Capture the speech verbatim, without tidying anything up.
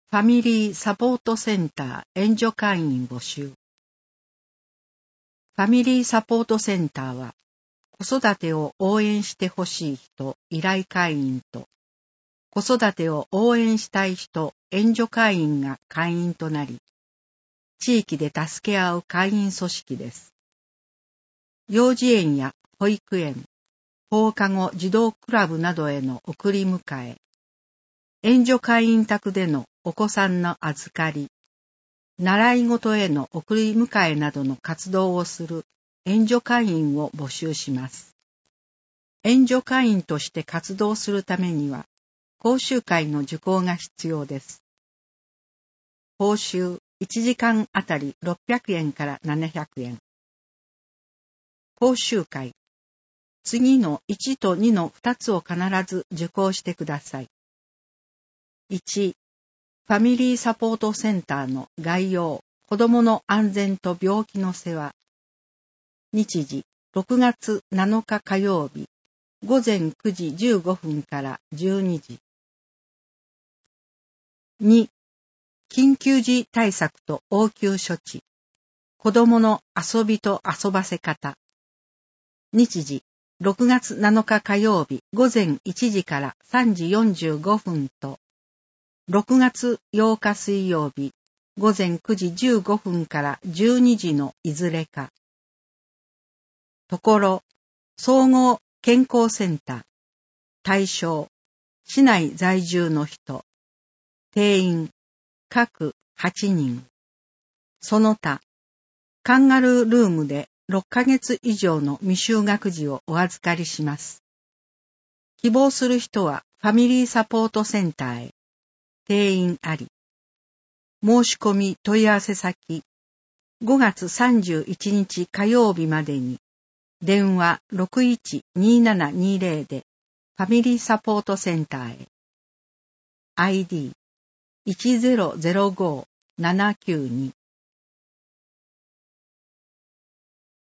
ファミリーサポートセンター援助会員募集。ファミリーサポートセンターは、子育てを応援してほしい人依頼会員と、子育てを応援したい人援助会員が会員となり、地域で助け合う会員組織です。幼児園や保育園、放課後児童クラブなどへの送り迎え、援助会員宅でのお子さんの預かり、習い事への送り迎えなどの活動をする援助会員を募集します。援助会員として活動するためには、講習会の受講が必要です。報酬いちじかんあたりろっぴゃくえんからななひゃくえん。講習会。次のいちとにのふたつを必ず受講してください。いち、ファミリーサポートセンターの概要、子どもの安全と病気の世話。日時、ろくがつなのか火曜日、ごぜんくじじゅうごふんからじゅうにじ。に、緊急時対策と応急処置。子どもの遊びと遊ばせ方。日時、ろくがつなのか火曜日、ごぜんいちじからさんじよんじゅうごふんと、ろくがつようか水曜日、ごぜんくじじゅうごふんからじゅうにじのいずれか。ところ、総合健康センター。対象、市内在住の人。定員、各はちにん。その他、カンガルールームでろっかげつ以上の未就学児をお預かりします。希望する人はファミリーサポートセンターへ。定員あり。申し込み問い合わせ先、ごがつさんじゅういちにち火曜日までに、電話 ろくいちにーななにーぜろ でファミリーサポートセンターへ。アイディーいちゼロゼロごーななきゅうに